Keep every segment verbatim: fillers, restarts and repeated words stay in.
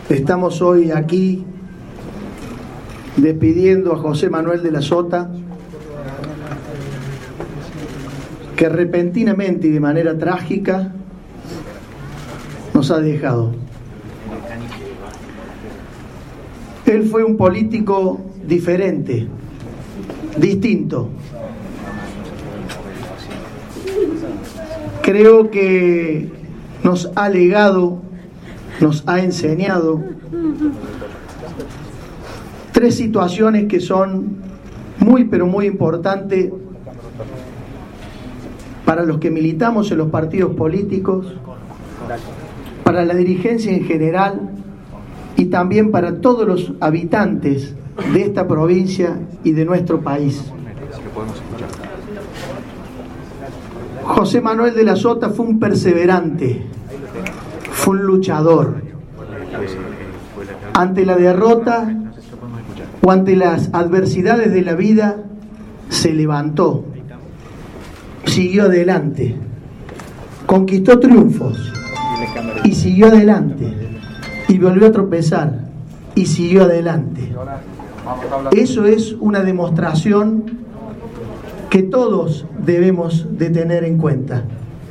Estamos hoy aquí despidiendo a José Manuel de la Sota, que repentinamente y de manera trágica nos ha dejado. Él fue un político diferente, distinto. Creo que nos ha legado, nos ha enseñado tres situaciones que son muy pero muy importantes para los que militamos en los partidos políticos, para la dirigencia en general y también para todos los habitantes de esta provincia y de nuestro país. José Manuel de la Sota fue un perseverante, fue un luchador. Ante la derrota o ante las adversidades de la vida, se levantó, siguió adelante, conquistó triunfos y siguió adelante, y volvió a tropezar y siguió adelante. Eso es una demostración que todos debemos de tener en cuenta.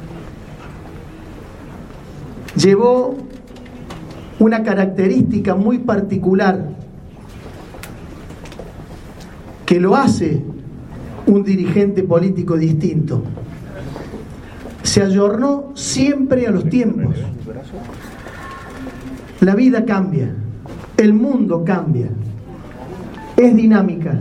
Llevó una característica muy particular que lo hace un dirigente político distinto. Se ayornó siempre a los tiempos. La vida cambia, el mundo cambia, es dinámica.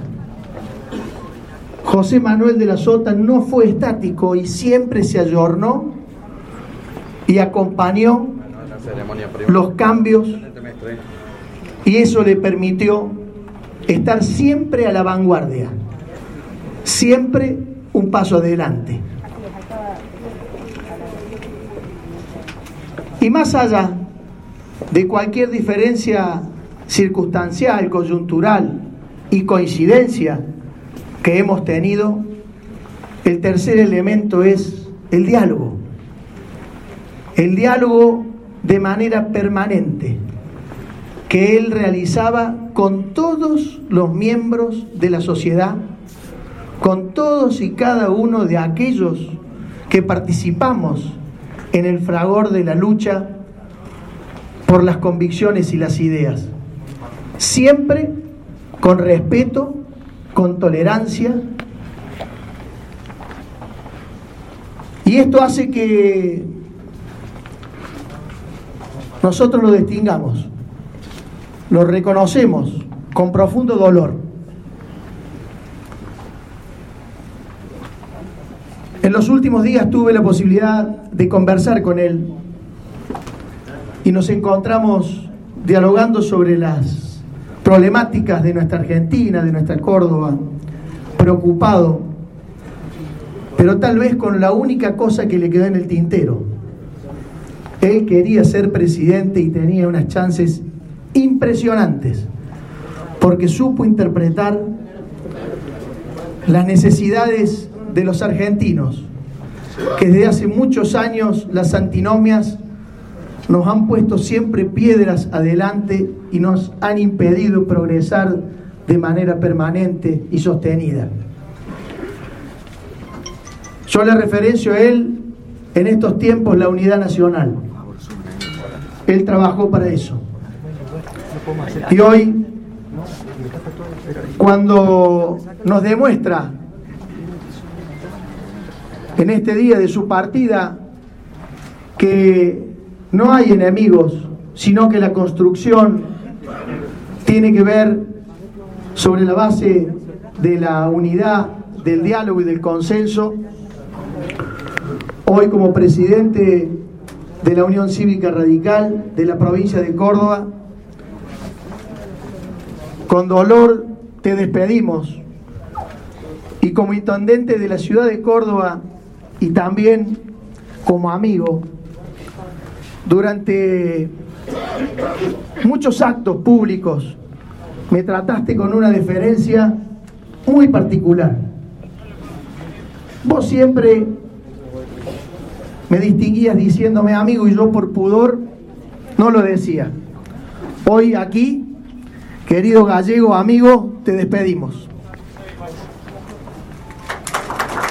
José Manuel de la Sota no fue estático y siempre se ayornó y acompañó los cambios, y eso le permitió estar siempre a la vanguardia, siempre un paso adelante. Y más allá de cualquier diferencia circunstancial, coyuntural y coincidencia que hemos tenido, el tercer elemento es el diálogo. El diálogo de manera permanente que él realizaba con todos los miembros de la sociedad, con todos y cada uno de aquellos que participamos en el fragor de la lucha por las convicciones y las ideas, siempre con respeto, con tolerancia, y esto hace que nosotros lo distingamos, lo reconocemos con profundo dolor. En los últimos días tuve la posibilidad de conversar con él y nos encontramos dialogando sobre las problemáticas de nuestra Argentina, de nuestra Córdoba, preocupado, pero tal vez con la única cosa que le quedó en el tintero. Él quería ser presidente y tenía unas chances impresionantes, porque supo interpretar las necesidades de los argentinos, que desde hace muchos años las antinomias nos han puesto siempre piedras adelante y nos han impedido progresar de manera permanente y sostenida. Yo le referencio a él en estos tiempos la unidad nacional. Él trabajó para eso. Y hoy, cuando nos demuestra en este día de su partida que no hay enemigos, sino que la construcción tiene que ver sobre la base de la unidad, del diálogo y del consenso, hoy como presidente de la Unión Cívica Radical de la provincia de Córdoba, con dolor te despedimos, y como intendente de la ciudad de Córdoba y también como amigo, durante muchos actos públicos me trataste con una deferencia muy particular. Vos siempre me distinguías diciéndome amigo, y yo por pudor no lo decía. Hoy aquí, querido gallego amigo, te despedimos.